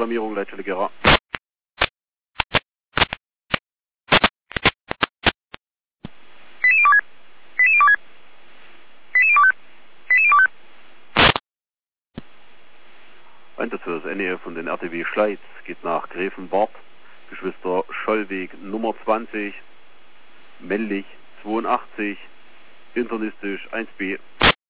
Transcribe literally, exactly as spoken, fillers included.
Alarmierung, Leitstelle Gera. Einsatz für das N E F von den R T W Schleiz geht nach Gräfenbart, Geschwister Schollweg Nummer zwanzig, männlich zweiundachtzig, internistisch eins B.